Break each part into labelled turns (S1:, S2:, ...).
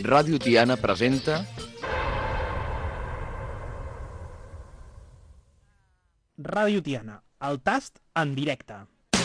S1: Ràdio Tiana presenta...
S2: Ràdio Tiana, el tast en directe.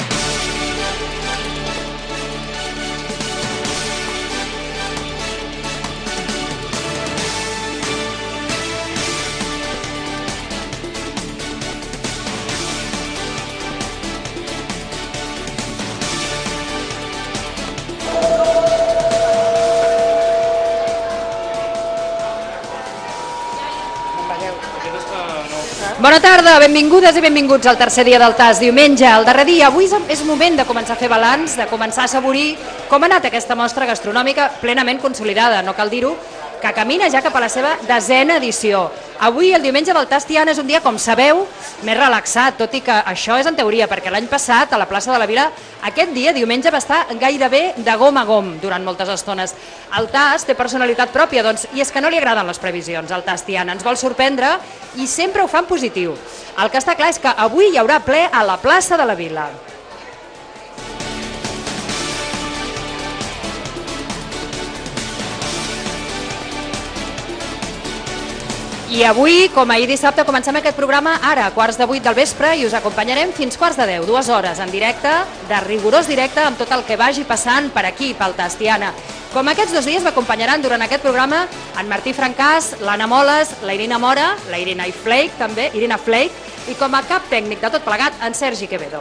S3: Bona tarda, benvingudes i benvinguts al tercer dia del tast, diumenge, el darrer dia. Avui és moment de començar a fer balanç, de començar a assaborir com ha anat aquesta mostra gastronòmica plenament consolidada, no cal dir-ho, que camina ja cap a la seva 10a edició. Avui, el diumenge del tast Tiana, és un dia, com sabeu, més relaxat, tot i que això és en teoria, perquè l'any passat, a la plaça de la Vila, aquest dia, diumenge, va estar gairebé de gom a gom durant moltes estones. El tast té personalitat pròpia, doncs, i és que no li agraden les previsions, el tast Tiana. Ens vol sorprendre i sempre ho fa en positiu. El que està clar és que avui hi haurà ple a la plaça de la Vila. I avui, com ahir dissabte, comencem aquest programa ara, a 7:15 del vespre, i us acompanyarem fins 9:45, 2 hores en directe, de rigorós directe, amb tot el que vagi passant per aquí, pel tast Tiana. Com aquests 2 dies m'acompanyaran durant aquest programa en Martí Francàs, l'Anna Moles, la Irina Mora, la Irina Flake, també, Irina Flake, i com a cap tècnic de tot plegat, en Sergi Quevedo.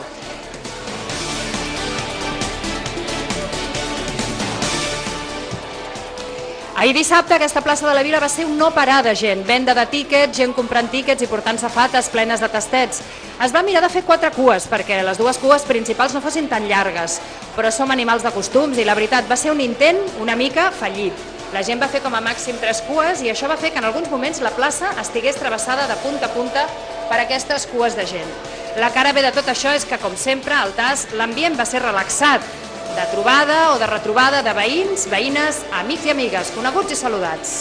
S3: Ahir dissabte aquesta plaça de la Vila va ser un no parar de gent, venda de tíquets, gent comprant tíquets i portant safates plenes de tastets. Es va mirar de fer 4 cues perquè les 2 cues principals no fossin tan llargues, però som animals de costums i la veritat va ser un intent una mica fallit. La gent va fer com a màxim 3 cues i això va fer que en alguns moments la plaça estigués travessada de punta a punta per aquestes cues de gent. La cara B de tot això és que, com sempre, al tast l'ambient va ser relaxat, de trobada o de retrobada de veïns, veïnes, amics i amigues, coneguts i saludats.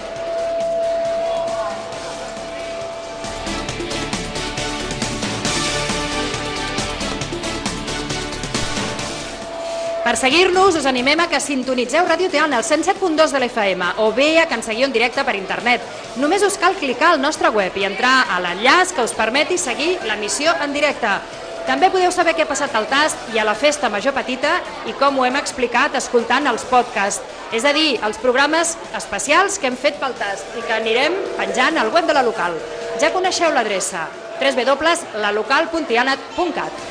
S3: Per seguir-nos, us animem a que sintonitzeu Ràdio Tiana, el 107.2 de l'FM, o bé a que ens seguiu en directe per internet. Només us cal clicar al nostre web i entrar a l'enllaç que us permeti seguir l'emissió en directe. També podeu saber què ha passat al tast i a la festa major petita i com ho hem explicat escoltant els podcasts, és a dir, els programes especials que hem fet pel tast i que anirem penjant al web de la local. Ja coneixeu l'adreça, www.lalocal.tiana.cat.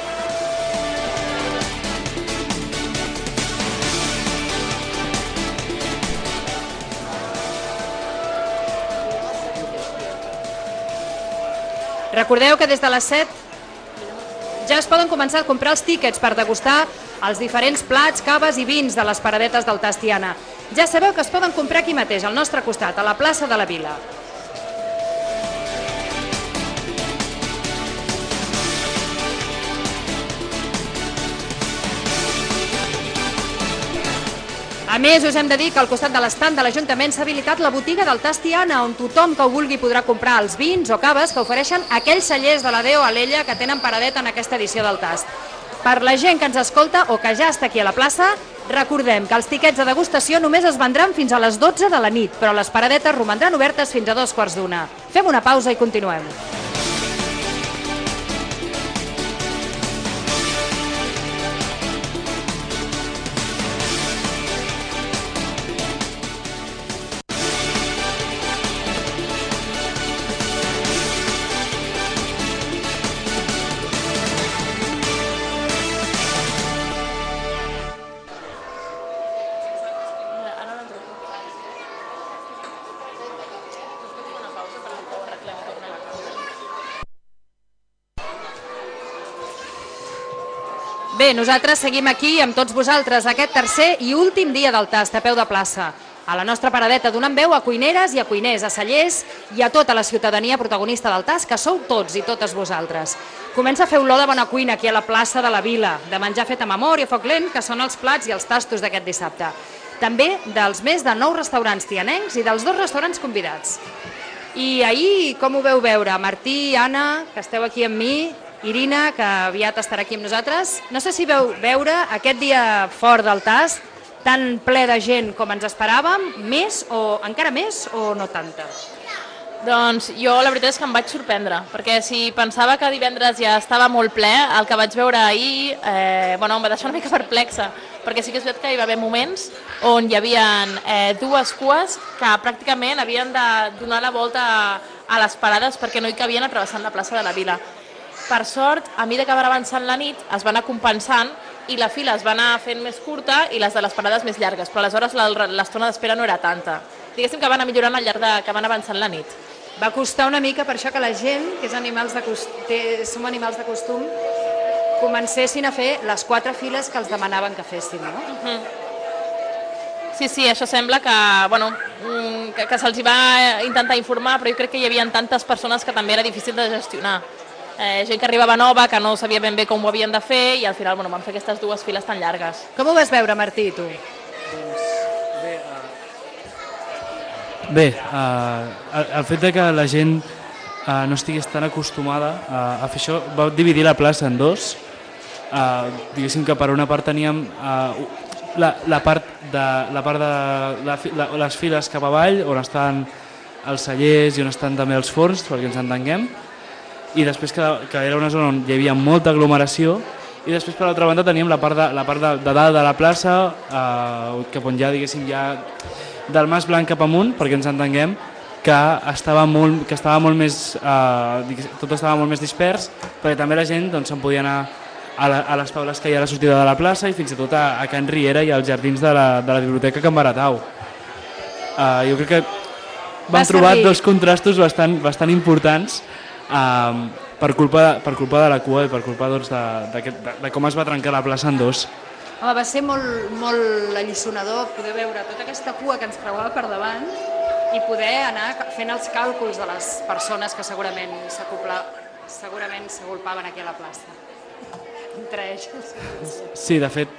S3: Recordeu que des de les 7 ja es poden començar a comprar els tíquets per degustar els diferents plats, caves i vins de les paradetes del tast Tiana. Ja sabeu que es poden comprar aquí mateix, al nostre costat, a la plaça de la Vila. A més, us hem de dir que al costat de l'estand de l'Ajuntament s'ha habilitat la botiga del tast Tiana, on tothom que ho vulgui podrà comprar els vins o caves que ofereixen aquells cellers de la Déu Alella que tenen paradeta en aquesta edició del tast. Per la gent que ens escolta o que ja està aquí a la plaça, recordem que els tiquets de degustació només es vendran fins a les 12 de la nit, però les paradetes romandran obertes fins a 2:15. Fem una pausa i continuem. Bé, nosaltres seguim aquí amb tots vosaltres aquest tercer i últim dia del tast a peu de plaça. A la nostra paradeta donant veu a cuineres i a cuiners, a cellers i a tota la ciutadania protagonista del tast, que sou tots i totes vosaltres. Comença a fer olor de bona cuina aquí a la plaça de la Vila, de menjar fet amb amor i a foc lent, que són els plats i els tastos d'aquest dissabte. També dels més de 9 restaurants tianencs i dels 2 restaurants convidats. I ahir, com ho veu veure? Martí, Anna, que esteu aquí amb mi, Irina, que aviat estarà aquí amb nosaltres. No sé si veu veure aquest dia fort del tast tan ple de gent com ens esperàvem, més o encara més o no tanta?
S1: Doncs jo la veritat és que em vaig sorprendre, perquè si pensava que divendres ja estava molt ple, el que vaig veure ahir em va deixar una mica perplexa, perquè sí que és veritat que hi va haver moments on hi havia dues cues que pràcticament havien de donar la volta a les parades perquè no hi cabien travessant la plaça de la Vila. Per sort, a mesura que va avançant la nit, es va anar compensant i la fila es va anar fent més curta i les de les parades més llargues, però aleshores l'estona d'espera no era tanta. Diguéssim que va anar millorant al llarg que va anar avançant la nit.
S3: Va costar una mica per això que la gent, que som animals de costum, comencessin a fer les 4 files que els demanaven que fessin, no?
S1: Sí, això sembla que se'ls va intentar informar, però jo crec que hi havia tantes persones que també era difícil de gestionar. Gent que arribava nova, que no sabia ben bé com ho havien de fer i al final van fer aquestes 2 files tan llargues.
S3: Com ho vas veure, Martí, tu?
S4: Bé, el fet de que la gent no estigués tan acostumada a fer això va dividir la plaça en 2. Diguéssim que per una part teníem la part de les files cap avall, on estan els cellers i on estan també els forns, perquè ens entenguem, i després que era una zona on hi havia molta aglomeració, i després per l'altra banda teníem la part de dalt de la plaça, cap on ja, diguéssim, ja del Mas Blanc cap amunt, perquè ens entenguem, que estava molt més, tot estava molt més dispers, perquè també la gent se'n podia anar a les taules que hi ha a la sortida de la plaça i fins i tot a Can Riera i als jardins de la biblioteca Can Baratau. Jo crec que vam trobar 2 contrastos bastant importants per culpa de la cua i per culpa de com es va trencar la plaça en 2.
S3: Home, va ser molt alliçonador poder veure tota aquesta cua que ens creuava per davant i poder anar fent els càlculs de les persones que segurament s'agolpaven aquí a la plaça. Entre ells.
S4: Sí, de fet,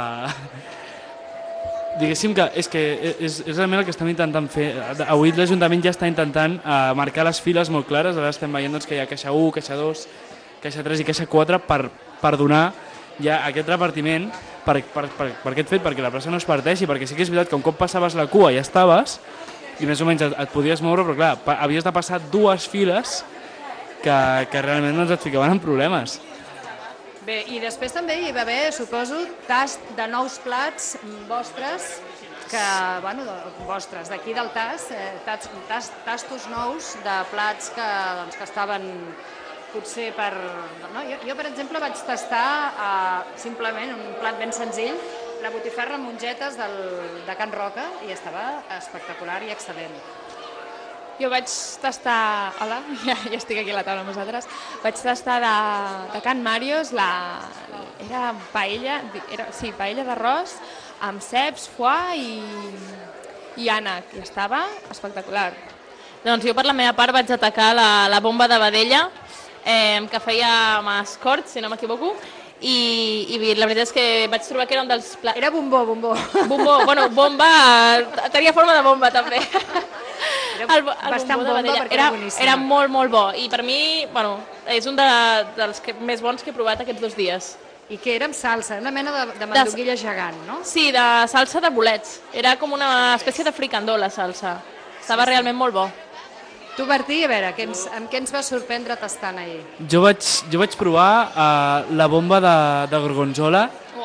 S4: diguéssim que és realment el que estem intentant fer. Avui l'Ajuntament ja està intentant marcar les files molt clares. Ara estem veient que hi ha caixa 1, caixa 2, caixa 3 i caixa 4 per donar ja aquest repartiment per aquest fet, perquè la plaça no es parteixi, perquè sí que és veritat que un cop passaves la cua ja estaves i més o menys et podies moure, però clar, havies de passar 2 files que realment et ficaven en problemes.
S3: Bé, i després també hi va haver, suposo, tast de nous plats vostres, vostres, d'aquí del TAS, tastos nous de plats que estaven potser per... Jo, per exemple, vaig tastar simplement un plat ben senzill, la botifarra amb mongetes de Can Roca, i estava espectacular i excel·lent.
S5: Jo vaig tastar, hola, ja estic aquí a la taula amb vosaltres, vaig tastar de Can Màrios, era paella d'arròs amb ceps, foie i ànec, i estava espectacular.
S1: Doncs jo per la meva part vaig atacar la bomba de vedella, que feia mascort, si no m'equivoco, i la veritat és que vaig trobar que era un dels plats...
S3: Era bombó.
S1: Bueno, bomba, tenia forma de bomba també.
S3: Era bastant bomba perquè era boníssim.
S1: Era molt, molt bo i per mi, és un dels més bons que he provat aquests 2 dies.
S3: I que era amb salsa, una mena de mandonguilla gegant, no?
S1: Sí, de salsa de bolets. Era com una espècie de fricandó la salsa. Estava realment molt bo.
S3: Tu, Martí, a veure, amb què ens va sorprendre tastant ahir?
S4: Jo vaig provar la bomba de gorgonzola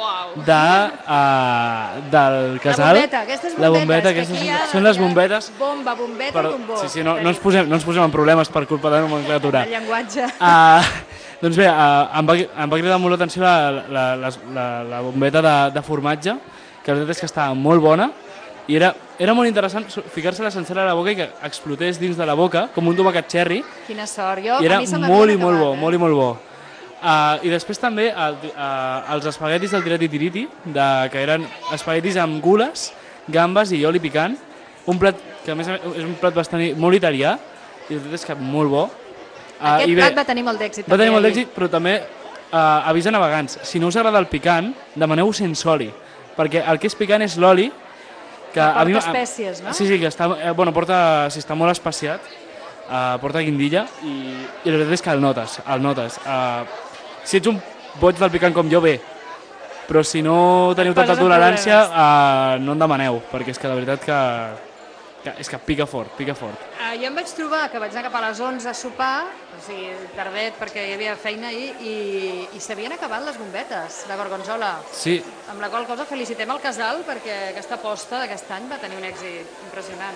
S4: del casal.
S3: La bombeta, aquestes
S4: són les bombetes.
S3: Bomba, bombeta i bombó.
S4: Sí, no ens posem en problemes per culpa de la nomenclatura.
S3: El llenguatge.
S4: Doncs bé, em va cridar molt l'atenció la bombeta de formatge, que la veritat és que estava molt bona, i era molt interessant ficar-se-la sencera a la boca i que explotés dins de la boca, com un tomàquet cherry.
S3: Quina sort,
S4: i era molt i molt bo. I després també els espaguetis del tirati tiriti, que eren espaguetis amb gules, gambes i oli picant, un plat que a més és un plat molt italià, i la veritat és que molt bo.
S3: Aquest plat va tenir molt d'èxit.
S4: Va tenir molt d'èxit, però també avís a navegants. Si no us agrada el picant, demaneu-ho sense oli, perquè el que és picant és l'oli, que
S3: porta espècies, no?
S4: Sí, que està molt especiat, porta guindilla i la veritat és que el notes. Si ets un boig del picant com jo, bé, però si no teniu tanta
S5: Poses en
S4: tolerància, no en demaneu, perquè és que la veritat és que pica fort, pica fort.
S3: Jo em vaig trobar que vaig anar cap a les 11 a sopar, o sigui, tardet perquè hi havia feina ahir, i s'havien acabat les bombetes de Gorgonzola.
S4: Sí,
S3: Amb la qual cosa felicitem el casal perquè aquesta aposta d'aquest any va tenir un èxit impressionant.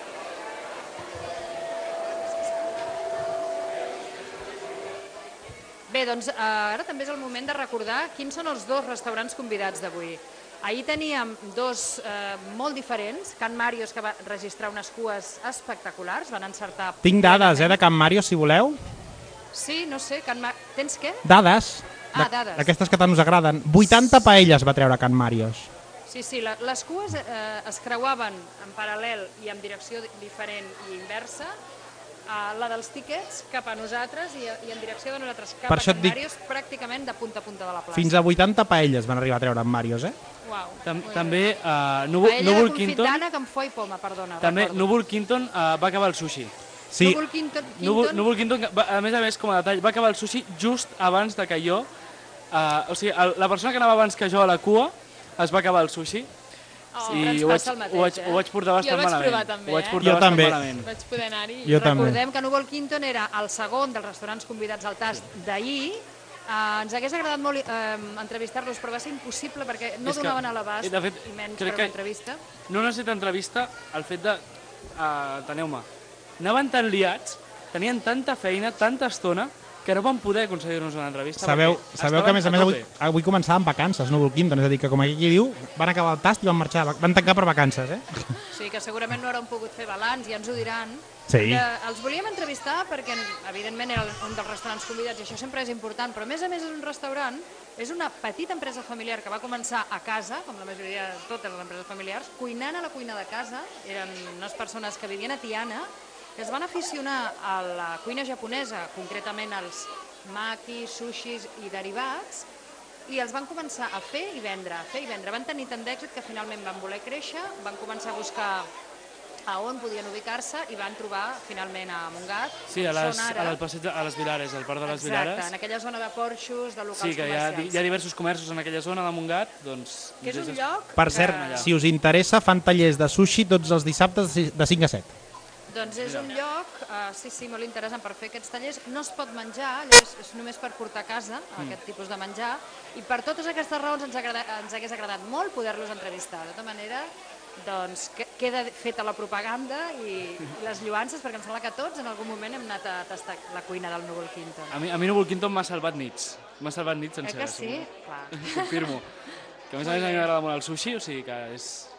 S3: Bé, doncs ara també és el moment de recordar quins són els dos restaurants convidats d'avui. Ahir teníem dos molt diferents, Can Màrios, que va registrar unes cues espectaculars, van encertar...
S2: Tinc dades, de Can Màrios, si voleu.
S3: Sí, no sé, tens què?
S2: Dades.
S3: Dades.
S2: D'aquestes que tant us agraden. 80 paelles va treure Can Màrios.
S3: Sí, les cues es creuaven en paral·lel i en direcció diferent i inversa, la dels tíquets cap a nosaltres i en direcció de nosaltres cap a Can Màrios, pràcticament de punta a punta de la plaça.
S2: Fins a 80 paelles van arribar a treure en Màrios,
S3: Uau.
S4: També
S3: Paella de
S4: Núvol
S3: confit
S4: Quinton,
S3: d'ànec amb foie i poma, perdona.
S4: també
S3: recordo.
S4: Núvol Quinton va acabar el sushi.
S2: Sí,
S3: Núvol Quinton,
S4: Núvol Quinton, a més, com a detall, va acabar el sushi just abans de que jo, o sigui, la persona que anava abans que jo a la cua es va acabar el sushi i ho vaig portar bastant malament.
S5: Jo el vaig provar també,
S4: Ho vaig portar
S2: Jo
S4: bastant
S2: també.
S4: malament.
S5: Vaig poder anar-hi.
S2: jo també.
S3: Recordem que Núvol Quinton era el segon dels restaurants convidats al tast d'ahir. Ens hagués agradat molt entrevistar-los, però va ser impossible perquè no
S4: És que,
S3: donaven a l'abast,
S4: de fet,
S3: i menys
S4: crec
S3: per una
S4: que-
S3: entrevista.
S4: No necessita entrevista el fet de... Teneu-me, anaven tan liats, tenien tanta feina, tanta estona, que no van poder aconseguir-nos una entrevista.
S2: Sabeu que a més
S4: tope.
S2: avui començàvem vacances, Núvol Quinton, és a dir, que com aquí diu, van acabar el tast i van marxar, van tancar per vacances,
S3: O sigui que segurament no hauran pogut fer balanç, ja ens ho diran.
S2: Sí.
S3: Els volíem entrevistar perquè, evidentment, era un dels restaurants convidats i això sempre és important, però a més és un restaurant, és una petita empresa familiar que va començar a casa, com la majoria de totes les empreses familiars, cuinant a la cuina de casa. Eren unes persones que vivien a Tiana, que es van aficionar a la cuina japonesa, concretament als makis, sushis i derivats, i els van començar a fer i vendre, Van tenir tant d'èxit que finalment van voler créixer, van començar a buscar a on podien ubicar-se i van trobar finalment a Montgat.
S4: Sí, al passeig a les Vilares, al parc de les Vilares.
S3: Exacte, en aquella zona de porxos, de locals
S4: Sí, que
S3: comercials.
S4: hi ha diversos comerços en aquella zona de Montgat, doncs...
S3: Que és un lloc
S2: Per cert, si us interessa, fan tallers de sushi tots els dissabtes de 5 a 7.
S3: Doncs és un lloc, sí, molt interessant per fer aquests tallers. No es pot menjar, llavors és només per portar a casa aquest tipus de menjar, i per totes aquestes raons ens hagués agradat molt poder-los entrevistar. De tota manera, doncs queda feta la propaganda i les lloances, perquè em sembla que tots en algun moment hem anat a tastar la cuina del Núvol Quinton.
S4: A mi Núvol Quinton m'ha salvat nits. M'ha salvat nits sencera.
S3: Que sí? Clar.
S4: Confirmo. Que a més a mi m'agrada molt el sushi, o sigui que és...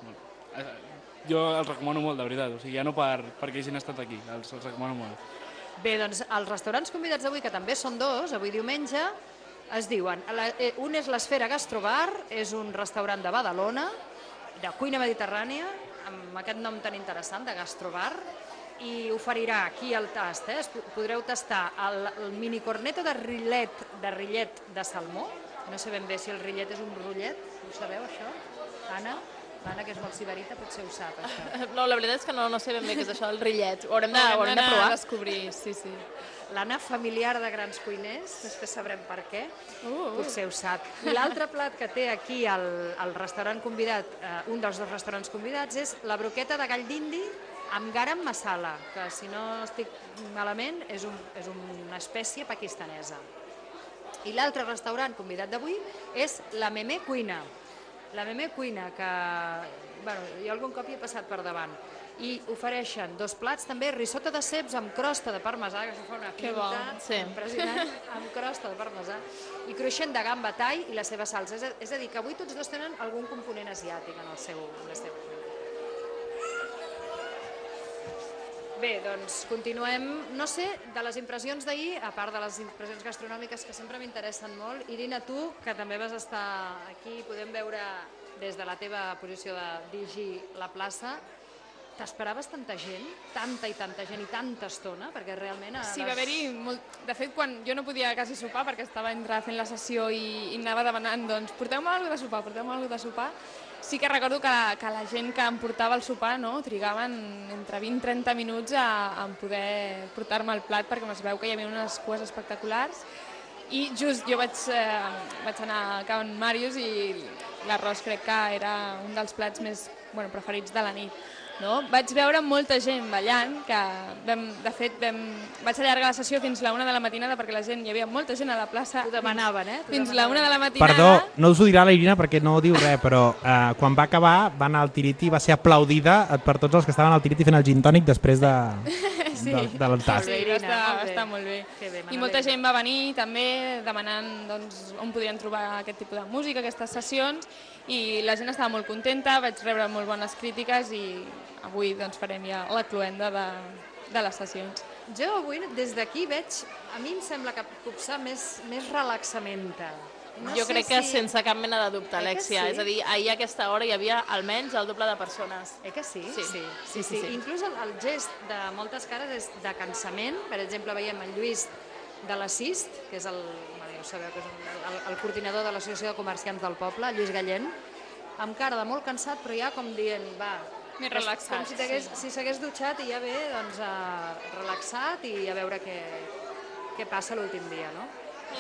S4: Jo els recomano molt, de veritat. O sigui, ja no perquè hagin estat aquí, els recomano molt.
S3: Bé, doncs els restaurants convidats d'avui, que també són dos, avui diumenge, es diuen... Un és l'Esfera Gastrobar, és un restaurant de Badalona, de cuina mediterrània, amb aquest nom tan interessant, de Gastrobar, i oferirà aquí al tast, podreu tastar el mini corneto de rillet de salmó. No sé ben bé si el rillet és un rotllet, ho sabeu això? Anna, que és molt sibarita, potser ho sap, això.
S1: No, la veritat és que no sé ben bé què és això del rillet. Ho haurem de
S5: D'anar
S1: provar.
S5: a descobrir, sí.
S3: L'Anna, familiar de grans cuiners, després sabrem per què, potser ho sap. I l'altre plat que té aquí el restaurant convidat, un dels dos restaurants convidats, és la broqueta de gall d'indi amb garam masala, que si no estic malament és una espècie pakistanesa. I l'altre restaurant convidat d'avui és la Memé Cuina. La Memé Cuina, que jo algun cop hi he passat per davant, i ofereixen dos plats també, risotto de ceps amb crosta de parmesà, que això fa una pinta impressionant, amb crosta de parmesà, i cruixent de gamba thai i la seva salsa. És a dir, que avui tots dos tenen algun component asiàtic en la seva cuina. Bé, doncs continuem. No sé, de les impressions d'ahir, a part de les impressions gastronòmiques que sempre m'interessen molt, Irina, tu, que també vas estar aquí, podem veure des de la teva posició de dirigir la plaça, t'esperaves tanta gent? Tanta i tanta gent i tanta estona? Perquè realment...
S5: Sí, va haver-hi molt... De fet, quan jo no podia quasi sopar perquè estava fent la sessió i anava demanant, doncs, porteu-me alguna cosa de sopar, sí que recordo que la gent que em portava el sopar trigaven entre 20 i 30 minuts a poder portar-me el plat, perquè es veu que hi havia unes cues espectaculars I just jo vaig anar a Can Màrius i l'arròs crec que era un dels plats més preferits de la nit. No? Vaig veure molta gent ballant, que vaig allargar la sessió fins la 1 de la matinada perquè hi havia molta gent a la plaça.
S3: T'ho demanaven,
S5: Fins la 1 de la matinada.
S2: Perdó, no us ho dirà la Irina perquè no diu res, però quan va acabar va anar al Tiriti i va ser aplaudida per tots els que estaven al Tiriti fent el gin tònic després de del tast.
S5: Sí, va estar molt bé. I molta gent va venir també demanant on podien trobar aquest tipus de música, aquestes sessions, i la gent estava molt contenta, vaig rebre molt bones crítiques i avui farem ja la cloenda de les sessions.
S3: Jo avui des d'aquí veig, a mi em sembla que puc ser més relaxamenta.
S1: Jo crec que sense cap mena de dubte, Alexia. És a dir, ahir a aquesta hora hi havia almenys el doble de persones.
S3: Que sí?
S1: Sí.
S3: Inclús el gest de moltes cares és de cansament. Per exemple, veiem el Lluís de l'Assist, que és el coordinador de l'Associació de Comerciants del Poble, Lluís Gallent, amb cara de molt cansat, però ja com dient,
S5: més relaxat.
S3: Com si s'hagués dutxat i ja ve relaxat i a veure què passa l'últim dia, no?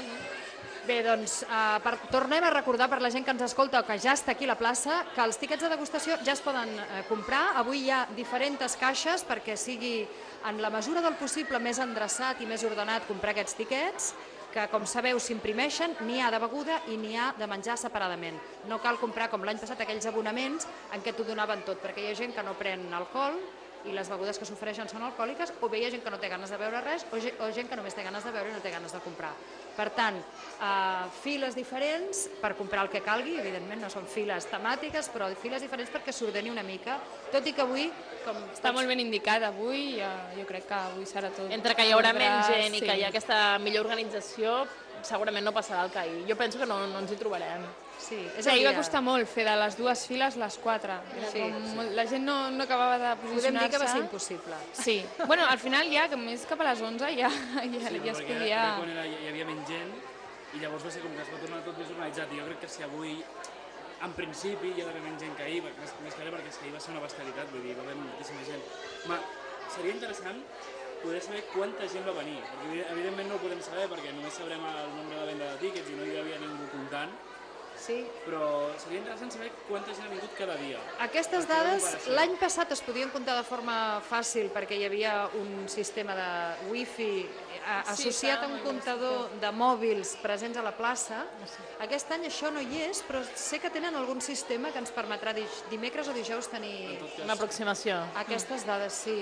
S3: Bé, doncs, tornem a recordar per la gent que ens escolta o que ja està aquí a la plaça que els tiquets de degustació ja es poden comprar. Avui hi ha diferents caixes perquè sigui, en la mesura del possible, més endreçat i més ordenat comprar aquests tiquets, que, com sabeu, s'imprimeixen, n'hi ha de beguda i n'hi ha de menjar separadament. No cal comprar, com l'any passat, aquells abonaments en què t'ho donaven tot, perquè hi ha gent que no pren alcohol i les begudes que s'ofereixen són alcohòliques, o bé hi ha gent que no té ganes de beure res, o gent que només té ganes de beure i no té ganes de comprar. Per tant, files diferents per comprar el que calgui, evidentment no són files temàtiques, però files diferents perquè s'ordeni una mica, tot i que avui...
S5: Està molt ben indicat avui, jo crec que avui serà tot...
S1: Entre que hi haurà menys gent i que hi ha aquesta millor organització, segurament no passarà el que ahir. Jo penso que no ens hi trobarem.
S3: Sí,
S5: ahir va costar molt fer de les 2 files les 4. La gent no acabava de posicionar-se.
S3: Podem dir que va ser impossible.
S5: Sí. Bueno, al final ja, més cap a les 11 ja es podia...
S4: Quan hi havia menys gent i llavors va ser com que es va tornar tot més organitzat. I jo crec que si avui, en principi, hi ha d'haver menys gent que ahir, més que perquè ahir va ser una bestialitat, vull dir, va haver moltíssima gent. Seria interessant poder saber quanta gent va venir, perquè evidentment no ho podem saber perquè només sabrem el nombre de venda de tíquets i no hi havia ningú comptant, però seria interessant saber quanta gent ha vingut cada dia.
S3: Aquestes dades l'any passat es podien comptar de forma fàcil perquè hi havia un sistema de wifi associat a un comptador de mòbils presents a la plaça. Aquest any això no hi és, però sé que tenen algun sistema que ens permetrà dimecres o dijous tenir
S1: una aproximació.
S3: Aquestes dades, sí.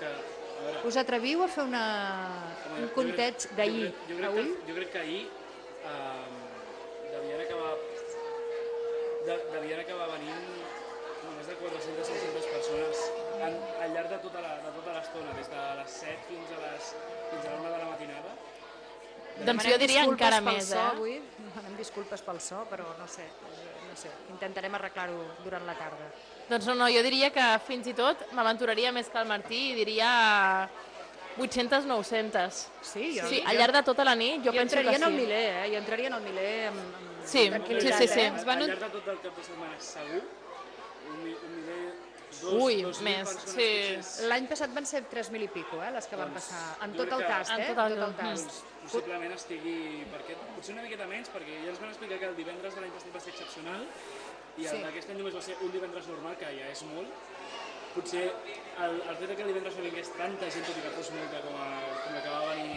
S3: Us atreviu a fer un compteig d'ahir a avui?
S4: Jo crec que ahir devien acabar venint només de 400-500 persones al llarg de tota l'estona, des de les 7 fins a la 1 de la matinada.
S1: Doncs jo diria encara més,
S3: Avui demanem disculpes pel so, però no sé, intentarem arreglar-ho durant la tarda.
S1: Doncs no, jo diria que fins i tot m'aventuraria més que el Martí i diria 800-900.
S3: Sí,
S1: al llarg de tota la nit jo penso que sí.
S3: Jo entraria en el miler amb tranquil·litat.
S1: Sí.
S4: Al llarg de tot el cap de setmana segur, un miler...
S1: més. Sí.
S3: L'any passat van ser 3.000 i pico, les que van passar, en tot el tast,
S4: Possiblement estigui... Potser una miqueta menys, perquè ja ens van explicar que el divendres de l'any passat va ser excepcional i el d'aquest any només va ser un divendres normal, que ja és molt. Potser el fet que el divendres no vingués tanta gent, tot i que fos molta, com que va venir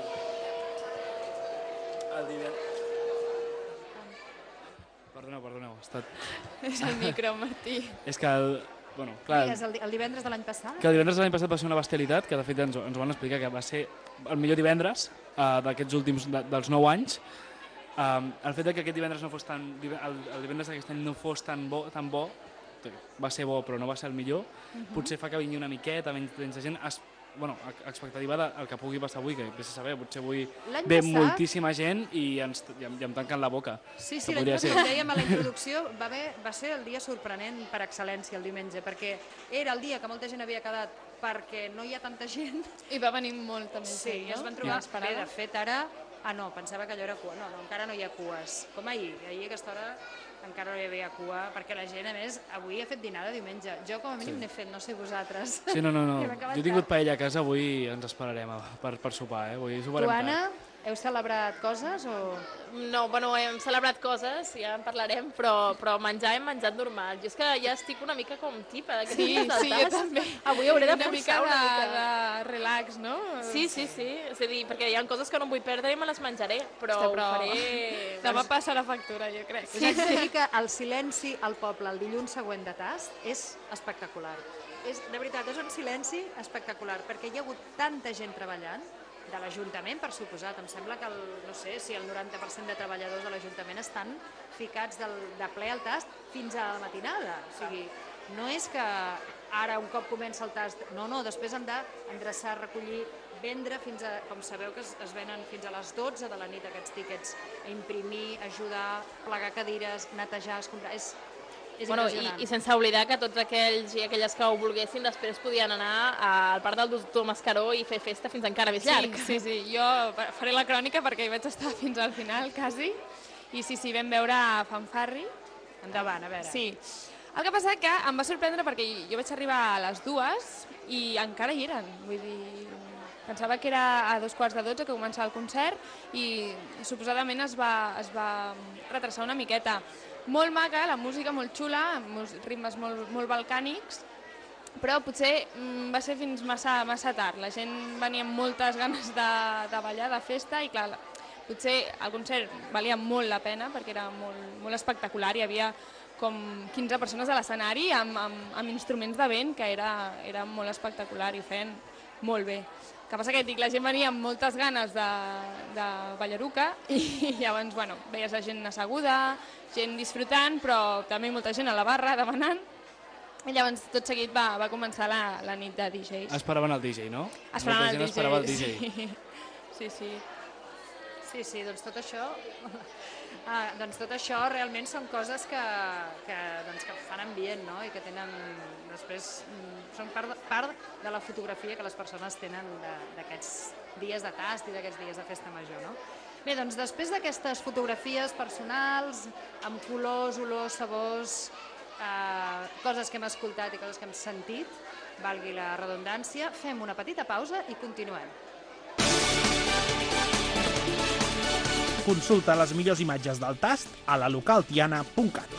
S4: el divendres... Perdoneu, ha estat...
S5: És el micro, Martí.
S4: És que
S3: el divendres de l'any passat?
S4: Que el divendres de l'any passat va ser una bestialitat, que de fet ens ho van explicar, que va ser el millor divendres d'aquests últims, dels 9 anys. El fet que aquest divendres no fos tan... El divendres d'aquest any no fos tan bo, va ser bo, però no va ser el millor. Potser fa que vingui una miqueta, menys de gent. Expectativa del que pugui passar avui, que vés a saber, potser avui ve moltíssima gent i em tanquen la boca.
S3: Sí, l'any passat, com dèiem a la introducció, va ser el dia sorprenent per excel·lència el diumenge, perquè era el dia que molta gent havia quedat perquè no hi ha tanta gent.
S5: I va venir molta més gent, no?
S3: Sí, es van trobar... Bé, de fet, ara... no, pensava que allò era cua. No, encara no hi ha cues. Com ahir a aquesta hora encara no hi havia cua, perquè la gent, a més, avui ha fet dinar de diumenge. Jo, com a mínim, n'he fet, no sé vosaltres.
S4: Sí, no. Jo he tingut paella a casa, avui ens esperarem per sopar, Avui soparem tard.
S3: Heu celebrat coses o...?
S1: No, bueno, hem celebrat coses, ja en parlarem, però menjar hem menjat normal. Jo és que ja estic una mica com tipa d'aquests dies del
S5: jo
S1: tas.
S5: també.
S1: Avui hauré de
S5: una
S1: forçar
S5: mica
S1: una mica.
S5: de relax, no?
S1: Sí. És a dir, perquè hi ha coses que no em vull perdre i me les menjaré, però ho faré...
S5: Demà passa la factura, jo crec.
S3: Us haig de dir que el silenci al poble el dilluns següent de tast és espectacular. De veritat, és un silenci espectacular, perquè hi ha hagut tanta gent treballant, de l'Ajuntament, per suposat. Em sembla que no sé si el 90% de treballadors de l'Ajuntament estan ficats de ple al tast fins a la matinada. O sigui, no és que ara un cop comença el tast... No, després hem d'endreçar, recollir, vendre fins a... Com sabeu que es venen fins a les 12 de la nit aquests tíquets, a imprimir, ajudar, plegar cadires, netejar, escombrar... És impressionant.
S1: I sense oblidar que tots aquells i aquelles que ho volguessin després podien anar al parc del doctor Mascaró i fer festa fins encara més llarg.
S5: Sí, jo faré la crònica perquè hi vaig estar fins al final, quasi, i sí, vam veure Fanfarri.
S3: Endavant, a veure.
S5: Sí. El que passa que em va sorprendre perquè jo vaig arribar a les 2 i encara hi eren, vull dir... Pensava que era a 2:45 que començava el concert i suposadament es va retrasar una miqueta. Molt maca, la música molt xula, amb ritmes molt balcànics, però potser va ser fins massa tard. La gent venia amb moltes ganes de ballar, de festa, i clar, potser el concert valia molt la pena perquè era molt espectacular. Hi havia com 15 persones a l'escenari amb instruments de vent, que era molt espectacular i feien molt bé. El que passa que la gent venia amb moltes ganes de ballaruca i llavors, veies la gent asseguda, gent disfrutant, però també molta gent a la barra demanant. I llavors tot seguit va començar la nit de DJs.
S4: Esperaven el DJ, no?
S5: Esperaven el DJ.
S4: Esperava el DJ.
S3: Sí, doncs tot això realment són coses que fan ambient, no? I que tenen després són part de la fotografia que les persones tenen d'aquests dies de tast i d'aquests dies de festa major, no? Bé, doncs després d'aquestes fotografies personals, amb colors, olors, sabors, coses que hem escoltat i coses que hem sentit, valgui la redundància, fem una petita pausa i continuem.
S2: Consulta les millors imatges del tast a lalocaltiana.cat.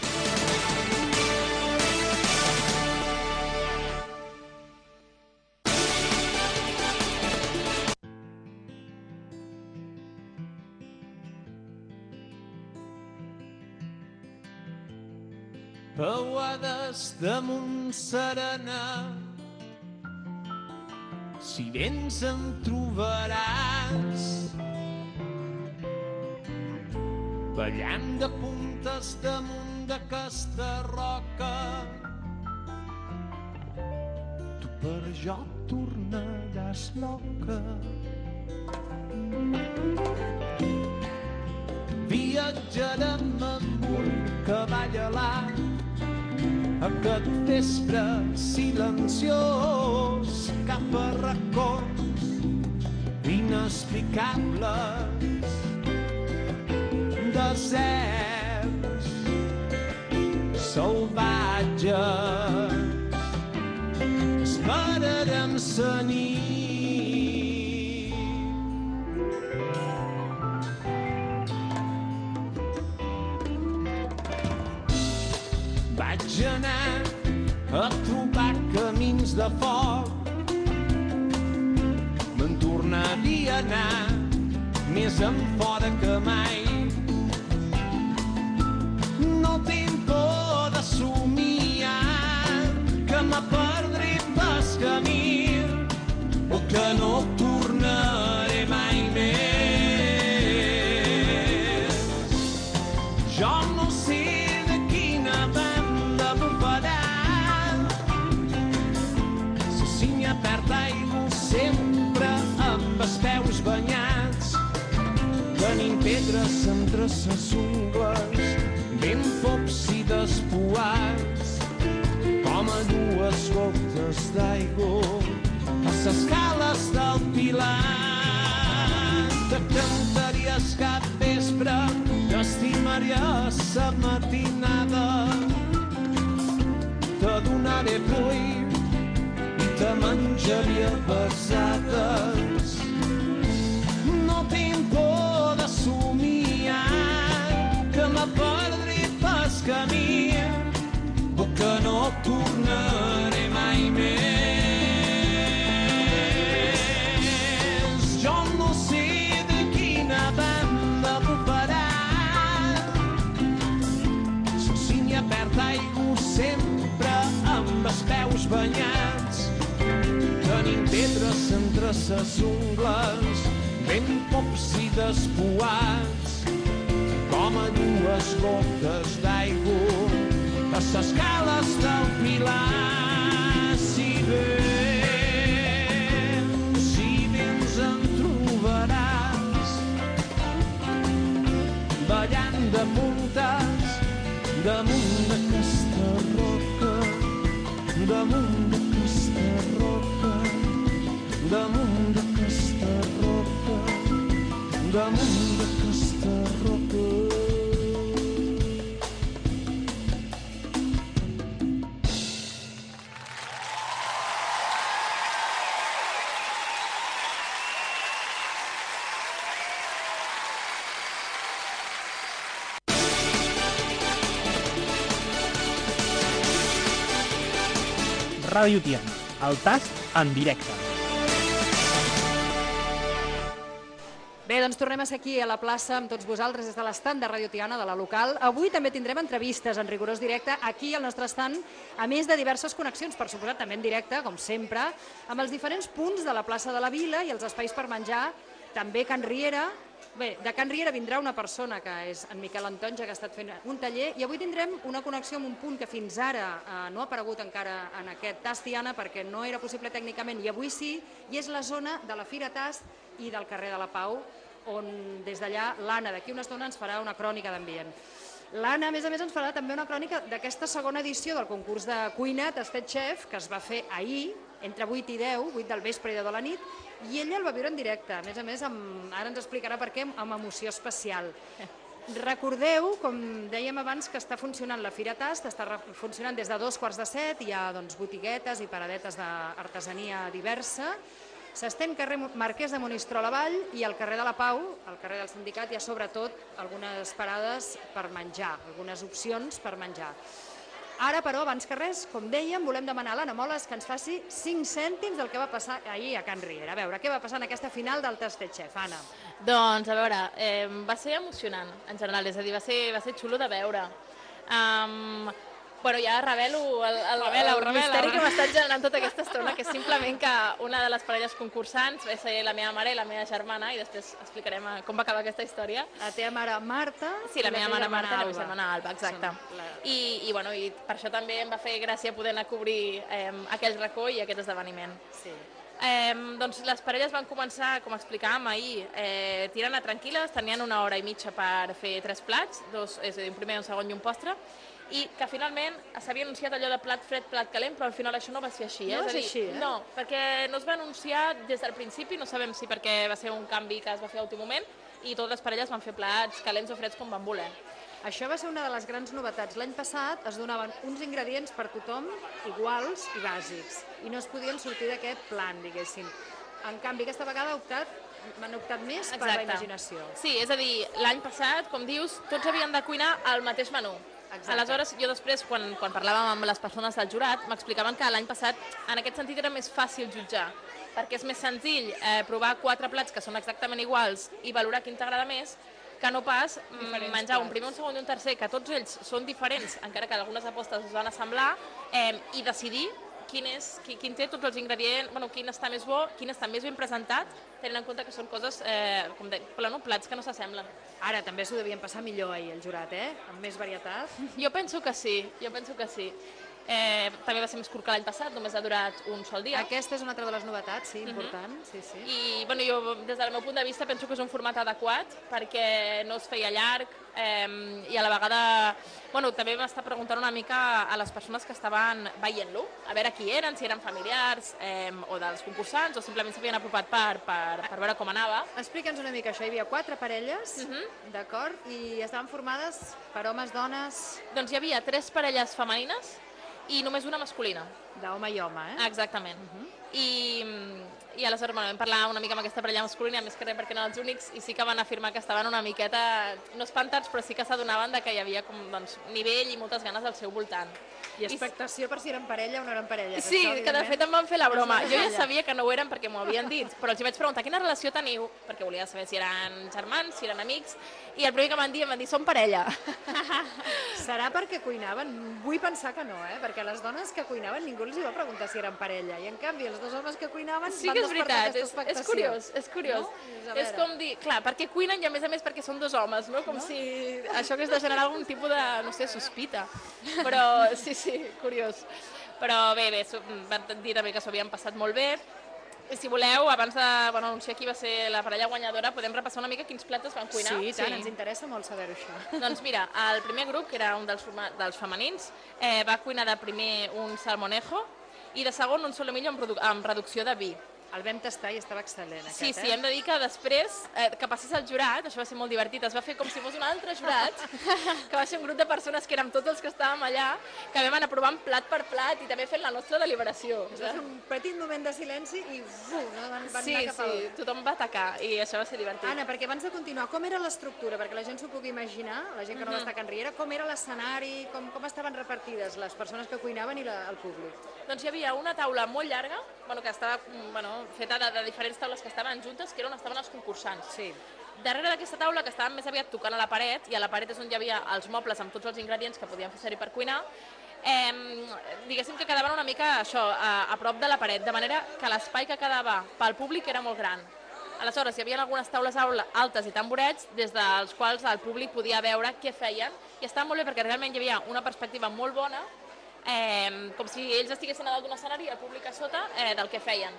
S6: Pauades damunt serena, si vens em trobaràs, ballant de puntes damunt d'aquesta roca. Tu per jo tornaràs loca. Viatjarem amb un cavall alat, aquest vespre silenciós, cap a racons inexplicables, deserts salvatges. Esperarem la nit. Vaig anar a trobar camins de foc, me'n tornaria a anar més enfora que mai. No tinc por de somiar que me perdré pel camí o que no tornaré mai més. Jo no sé de quina banda bufarà, la sínia perd aigua sempre amb els peus banyats. Tenim pedres entre les ungles, ben fops i despuats, com a dues gotes d'aigua a les escales del Pilar. Te cantaries cap vespre, t'estimaries la matinada, te donaré fruit i te menjaria pesades. No tinc por banyats. Tenim pedres entre ses ungles, ben pops i despuats, com a dues gotes d'aigua a ses cales del Pilar. Si bé ens en trobaràs ballant damunt d'aquesta roca, damunt d'aquesta roca, damunt d'aquesta roca, damunt d'aquesta roca.
S2: Ràdio Tiana, el tast en directe.
S3: Bé, doncs tornem a ser aquí a la plaça amb tots vosaltres des de l'estand de Ràdio Tiana, de la local. Avui també tindrem entrevistes en rigorós directe aquí al nostre estand, a més de diverses connexions, per suposat també en directe, com sempre, amb els diferents punts de la plaça de la Vila i els espais per menjar, també Can Riera. Bé, de Can Riera vindrà una persona que és en Miquel Antonja, que ha estat fent un taller, i avui tindrem una connexió amb un punt que fins ara no ha aparegut encara en aquest Tast Tiana perquè no era possible tècnicament, i avui sí, i és la zona de la Fira Tast i del carrer de la Pau, on des d'allà l'Anna d'aquí una estona ens farà una crònica d'ambient. L'Anna, a més, ens farà també una crònica d'aquesta segona edició del concurs de cuina Tastet Chef, que es va fer ahir, entre 8 i 10, 8 del vespre i 10 de la nit, i ella el va viure en directe, a més, ara ens explicarà per què, amb emoció especial. Recordeu, com dèiem abans, que està funcionant la Fira Tast, està funcionant des de 2:45, hi ha botiguetes i paradetes d'artesania diversa. S'estén carrer Marquès de Monistrol avall i al carrer de la Pau, al carrer del Sindicat, hi ha sobretot algunes parades per menjar, algunes opcions per menjar. Ara, però, abans que res, com dèiem, volem demanar a l'Anna Moles que ens faci 5 cèntims del que va passar ahir a Can Riera. A veure, què va passar en aquesta final del Tastet Chef, Anna?
S1: Doncs, a veure, va ser emocionant, en general, és a dir, va ser xulo de veure. Bueno, ja revelo el misteri que m'ha estat generant tota aquesta estona, que és simplement que una de les parelles concursants va ser la meva mare i la meva germana, i després explicarem com va acabar aquesta història.
S3: La teva mare Marta?
S1: Sí, la meva mare Marta i la meva germana Alba, exacte. I per això també em va fer gràcia poder anar a cobrir aquell racó i aquest esdeveniment.
S3: Sí.
S1: Doncs les parelles van començar, com explicàvem ahir, tirant a tranquil·les, tenien 1 hora i mitja per fer 3 plats, és a dir, un primer, un segon i un postre, i que finalment s'havia anunciat allò de plat fred, plat calent, però al final això no va ser així.
S3: No va ser així, eh?
S1: No, perquè no es va anunciar des del principi, no sabem si perquè va ser un canvi que es va fer a l'últim moment, i totes les parelles van fer plats calents o freds com van voler.
S3: Això va ser una de les grans novetats. L'any passat es donaven uns ingredients per tothom iguals i bàsics, i no es podien sortir d'aquest plan, diguéssim. En canvi, aquesta vegada han optat més per la imaginació.
S1: Sí, és a dir, l'any passat, com dius, tots havien de cuinar el mateix menú. Exacte. Aleshores, jo després, quan parlàvem amb les persones del jurat, m'explicaven que l'any passat, en aquest sentit, era més fàcil jutjar, perquè és més senzill provar 4 plats que són exactament iguals i valorar quin t'agrada més, que no pas menjar un primer, un segon i un tercer, que tots ells són diferents, encara que algunes apostes es van assemblar, i decidir quin té tots els ingredients, quin està més bo, quin està més ben presentat, tenint en compte que són coses, plats que no s'assemblen.
S3: Ara, també s'ho devien passar millor ahir, el jurat, amb més varietat.
S1: Jo penso que sí. També va ser més curt que l'any passat, només ha durat un sol dia.
S3: Aquesta és una altra de les novetats, sí, important. Sí.
S1: I jo, des del meu punt de vista, penso que és un format adequat, perquè no es feia llarg, i a la vegada també m'està preguntant una mica a les persones que estaven veient-lo, a veure qui eren, si eren familiars o dels concursants, o simplement s'havien apropat per veure com anava.
S3: Explica'ns una mica això. Hi havia 4 parelles, d'acord, i estaven formades per homes, dones...
S1: Doncs hi havia 3 parelles femenines i només una masculina.
S3: D'home i home,
S1: Exactament. I I aleshores vam parlar una mica amb aquesta parella masculina, més que res perquè eren els únics, i sí que van afirmar que estaven una miqueta, no espantats, però sí que s'adonaven que hi havia com, doncs, nivell i moltes ganes al seu voltant.
S3: I expectació per si eren parella o no eren parella.
S1: Sí,
S3: això,
S1: que de fet em van fer la broma. Jo ja
S3: Ja.
S1: sabia que no ho eren perquè m'ho havien dit, però els hi vaig preguntar quina relació teniu, perquè volia saber si eren germans, si eren amics, i el primer que em van dir som parella.
S3: Serà perquè cuinaven? Vull pensar que no, perquè les dones que cuinaven ningú els hi va preguntar si eren parella, i en canvi els dos homes que cuinaven
S1: Sí
S3: van
S1: que és
S3: despertar
S1: veritat,
S3: aquesta expectació.
S1: és curiós.
S3: No? Dius, a
S1: És
S3: veure.
S1: com dir, clar, perquè cuinen i a més perquè són dos homes, no? Com si això hagués de generar algun tipus de, no sé, sospita. Però sí, curiós. Però bé, van dir també que s'ho havien passat molt bé. I si voleu, abans de anunciar qui va ser la parella guanyadora, podem repassar una mica quins plats es van cuinar.
S3: Sí, i tant, ens interessa molt saber-ho, això.
S1: Doncs mira, el primer grup, que era un dels femenins, va cuinar de primer un salmonejo i de segon un solomillo amb reducció de vi.
S3: El vam tastar i estava excel·lent, aquest,
S1: Sí, hem de dir que després que passés el jurat, això va ser molt divertit, es va fer com si fos un altre jurat, que va ser un grup de persones que érem tots els que estàvem allà, que vam anar provant plat per plat i també fent la nostra deliberació.
S3: Es va fer un petit moment de silenci i van anar cap al...
S1: Sí, tothom va atacar i això va ser divertit.
S3: Anna, perquè abans de continuar, com era l'estructura? Perquè la gent s'ho pugui imaginar, la gent que no va estar a Can Riera, com era l'escenari, com estaven repartides les persones que cuinaven i el públic?
S1: Doncs hi havia una taula molt llarga, que estava feta de diferents taules que estaven juntes, que era on estaven els concursants.
S3: Sí.
S1: Darrere d'aquesta taula, que estaven més aviat tocant a la paret, i a la paret és on hi havia els mobles amb tots els ingredients que podien fer servir per cuinar, diguéssim que quedaven una mica això, a prop de la paret, de manera que l'espai que quedava pel públic era molt gran. Aleshores, hi havia algunes taules altes i tamborets des dels quals el públic podia veure què feien, i estava molt bé perquè realment hi havia una perspectiva molt bona, com si ells estiguessin a dalt d'un escenari i el públic a sota del que feien.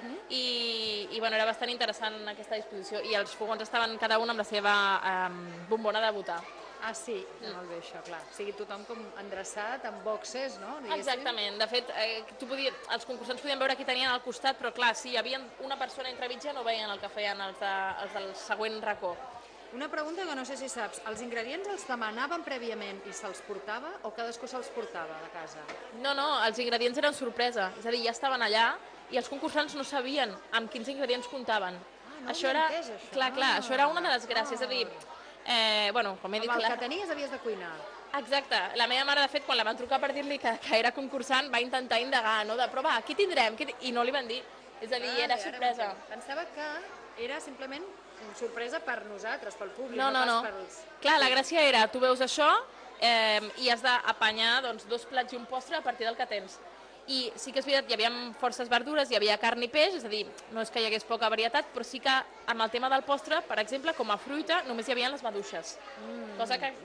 S1: I era bastant interessant aquesta disposició, i els fogons estaven cada un amb la seva bombona de votar.
S3: Ah, sí, molt bé això, clar. O sigui, tothom com endreçat, amb boxes, no? Diguéssim.
S1: Exactament, de fet, els concursants podien veure qui tenien al costat, però clar, si hi havia una persona entremitja no veien el que feien els del següent racó.
S3: Una pregunta que no sé si saps, els ingredients els demanaven prèviament i se'ls portava o cadascú se'ls portava de casa?
S1: No, els ingredients eren sorpresa, és a dir, ja estaven allà i els concursants no sabien amb quins ingredients comptaven.
S3: No
S1: això
S3: ho
S1: era,
S3: he entès, això.
S1: clar, això era una de les gràcies, és a dir, com he dit...
S3: Amb el que tenies havies de cuinar.
S1: Exacte, la meva mare, de fet, quan la van trucar per dir-li que era concursant, va intentar indagar, no? Però va, qui tindrem? I no li van dir, és a dir, era sorpresa.
S3: Pensava que era simplement sorpresa per nosaltres, pel públic,
S1: No.
S3: pas pels...
S1: Clar, la gràcia era, tu veus això i has d'apanyar dos plats i un postre a partir del que tens. I sí que és veritat, hi havia forces verdures, hi havia carn i peix, és a dir, no és que hi hagués poca varietat, però sí que amb el tema del postre, per exemple, com a fruita, només hi havia les maduixes. Cosa que,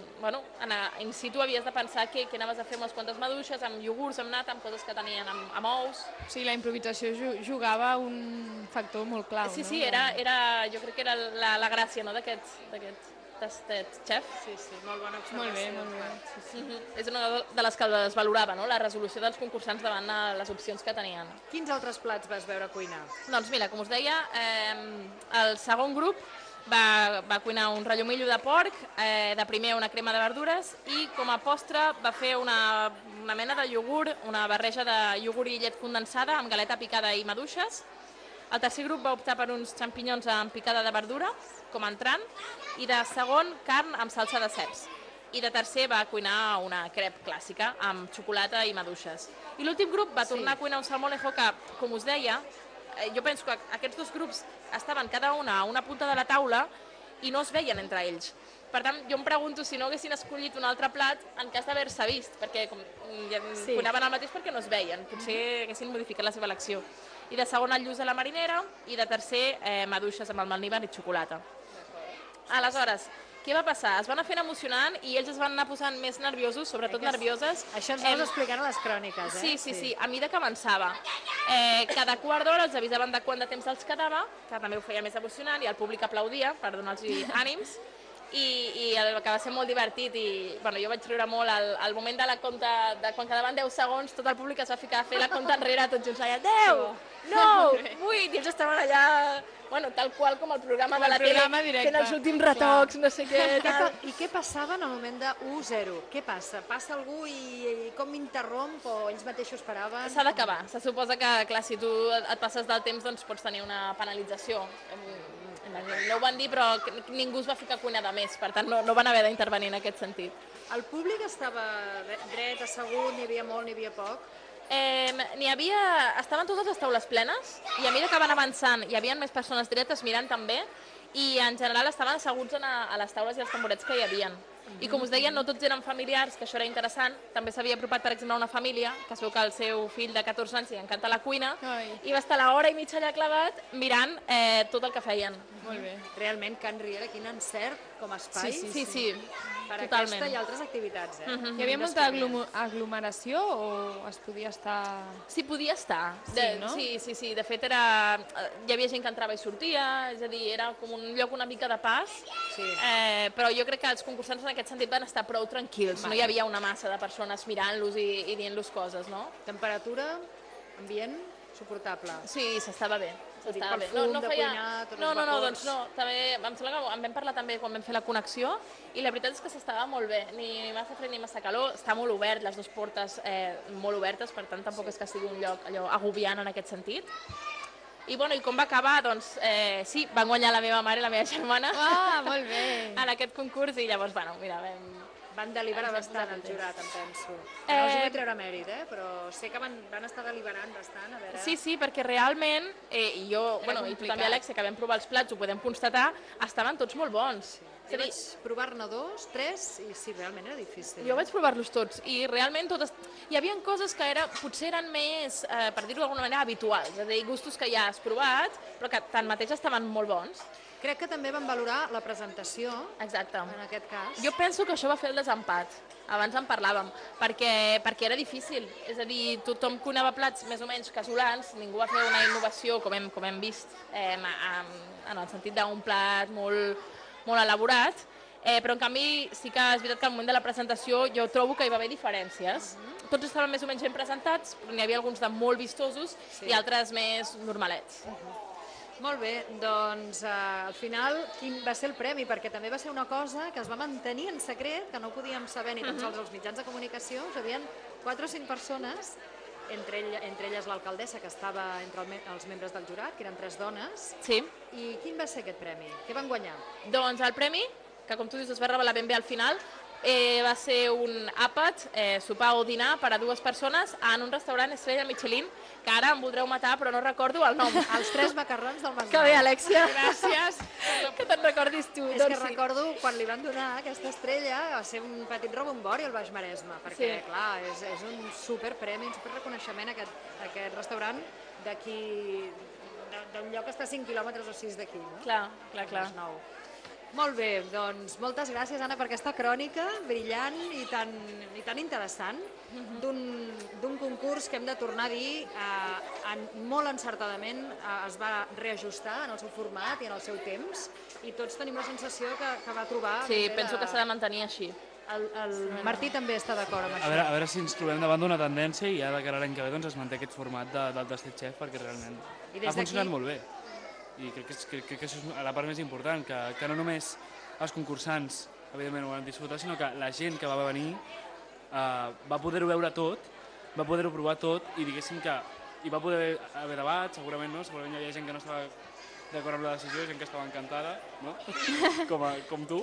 S1: in situ havies de pensar que anaves a fer unes quantes maduixes, amb iogurts, amb nata, amb coses que tenien amb ous.
S5: Sí, la improvisació jugava un factor molt clau,
S1: Sí,
S5: no?
S1: jo crec que era la gràcia, no?, d'aquest tastet xef.
S3: Sí, molt bona observació.
S5: Molt bé, molt bé.
S1: És una de les que es valorava, no?, la resolució dels concursants davant les opcions que tenien.
S3: Quins altres plats vas veure cuinar?
S1: Doncs mira, com us deia, el segon grup va cuinar un rellomillo de porc, de primer una crema de verdures i com a postre va fer una mena de iogurt, una barreja de iogurt i llet condensada amb galeta picada i maduixes. El tercer grup va optar per uns xampinyons amb picada de verdura, com a entrant, i de segon, carn amb salsa de ceps. I de tercer va cuinar una crep clàssica, amb xocolata i maduixes. I l'últim grup va tornar a cuinar un salmonejo que, com us deia, jo penso que aquests dos grups estaven cada una a una punta de la taula i no es veien entre ells. Per tant, jo em pregunto si no haguessin escollit un altre plat en cas d'haver-se vist, perquè cuinaven el mateix perquè no es veien, potser haguessin modificat la seva elecció. I de segon el lluç a la marinera i de tercer maduixes amb el malnívar i xocolata. Aleshores, què va passar? Es van anar fent emocionant i ells es van anar posant més nerviosos, sobretot nervioses.
S3: Això ens vas explicant a les cròniques,
S1: Sí, a mesura que avançava. Cada quart d'hora els avisaven de quant de temps els quedava, que també ho feia més emocionant, i el públic aplaudia per donar-los ànims, i el que va ser molt divertit, i jo vaig riure molt al moment de la compta, de quan quedaven 10 segons, tot el públic es va ficar a fer la compta enrere, tots junts allà, 10, no, 8, i ells estaven allà, bueno, tal qual com el programa
S5: Com
S1: de la
S5: el
S1: tele,
S5: programa directe.
S1: fent els últims retocs, no sé què, tal.
S3: I què passava en el moment de 1-0? Què passa? Passa algú i com interromp o ells mateixos paraven?
S1: S'ha d'acabar. Se suposa que, clar, si tu et passes del temps, doncs pots tenir una penalització. No ho van dir, però ningú es va ficar cuina de més, per tant no van haver d'intervenir en aquest sentit.
S3: El públic estava dret, assegut, n'hi havia molt, n'hi havia poc?
S1: Estaven totes les taules plenes i a mesura que van avançant hi havia més persones dretes mirant també i en general estaven asseguts a les taules i els tamborets que hi havien. I com us deia, no tots eren familiars, que això era interessant. També s'havia apropat, per exemple, una família, que es veu que el seu fill de 14 anys li encanta la cuina, i va estar l'hora i mitja allà clavat mirant tot el que feien.
S5: Molt bé.
S3: Realment, Can Riera, quin encert com a espai.
S1: Sí,
S3: Per
S1: totalment.
S3: aquesta i altres activitats,
S5: Hi havia molta aglomeració o es podia estar...
S1: Sí, podia estar.
S5: Sí, no?
S1: Sí. De fet, hi havia gent que entrava i sortia, és a dir, era com un lloc una mica de pas, però jo crec que els concursants en aquest sentit van estar prou tranquils. No hi havia una massa de persones mirant-los i dient-los coses, no?
S3: Temperatura, ambient, suportable.
S1: Sí, s'estava bé.
S3: S'estava bé. Fum de cuinar, tots els vapors.
S1: Doncs no. També, em sembla que en vam parlar també quan vam fer la connexió i la veritat és que s'estava molt bé. Ni massa fred ni massa calor. Està molt obert, les dues portes molt obertes, per tant tampoc és que sigui un lloc allò agobiant en aquest sentit. I com va acabar, doncs sí, van guanyar la meva mare i la meva germana
S5: molt bé.
S1: en aquest concurs i llavors, mira,
S3: Van deliberar bastant el jurat, em penso. No us hi vull treure mèrit, però sé que van estar deliberant bastant, a veure...
S1: Sí, perquè realment, i jo, i tu també, Alexia, que vam provar els plats, ho podem constatar, estaven tots molt bons.
S3: Jo vaig provar-ne 2, 3, i sí, realment era difícil.
S1: Jo vaig provar-los tots, i realment totes... Hi havia coses que potser eren més, per dir-ho d'alguna manera, habituals, és a dir, gustos que ja has provat, però que tanmateix estaven molt bons.
S3: Crec que també van valorar la presentació,
S1: exacte,
S3: en aquest cas.
S1: Jo penso que això va fer el desempat, abans en parlàvem, perquè era difícil, és a dir, tothom cuinava plats més o menys casolans, ningú va fer una innovació, com hem vist, en el sentit d'un plat molt elaborat, però en canvi sí que és veritat que al moment de la presentació jo trobo que hi va haver diferències. Tots estaven més o menys ben presentats, però n'hi havia alguns de molt vistosos i altres més normalets.
S3: Molt bé, doncs al final quin va ser el premi? Perquè també va ser una cosa que es va mantenir en secret, que no podíem saber ni tan sols els mitjans de comunicació. Hi havia 4 o 5 persones, entre elles l'alcaldessa, que estava entre els membres del jurat, que eren 3 dones.
S1: Sí.
S3: I quin va ser aquest premi? Què van guanyar?
S1: Doncs el premi, que com tu dius es va revelar ben bé al final, va ser un àpat, sopar o dinar per a 2 persones en un restaurant estrella Michelin, que ara em voldreu matar però no recordo el nom.
S3: Els 3 macarrons del Masnou.
S1: Que bé, Alexia.
S5: Gràcies.
S1: Que te'n recordis tu.
S3: És que recordo quan li van donar aquesta estrella, va ser un petit rebombori al Baix Maresme, perquè clar, és un superpremi, un superreconeixement aquest restaurant d'aquí, d'un lloc que està a 5 quilòmetres o 6 d'aquí, no?
S1: Clar.
S3: Molt bé, doncs moltes gràcies, Anna, per aquesta crònica brillant i tan interessant d'un concurs que hem de tornar a dir molt encertadament es va reajustar en el seu format i en el seu temps i tots tenim la sensació que va trobar...
S1: Sí, penso que s'ha de mantenir així.
S3: El Martí també està d'acord amb això.
S4: A veure si ens trobem davant d'una tendència i ja de cara a l'any que ve doncs, es manté aquest format del Tastet Chef perquè realment ha funcionat molt bé. I crec que això és la part més important, que no només els concursants evidentment ho van disfrutar, sinó que la gent que va venir va poder-ho veure tot, va poder-ho provar tot i diguéssim que hi va poder haver debat, segurament no, segurament hi havia gent que no estava d'acord amb la decisió, gent que estava encantada, no? Com tu.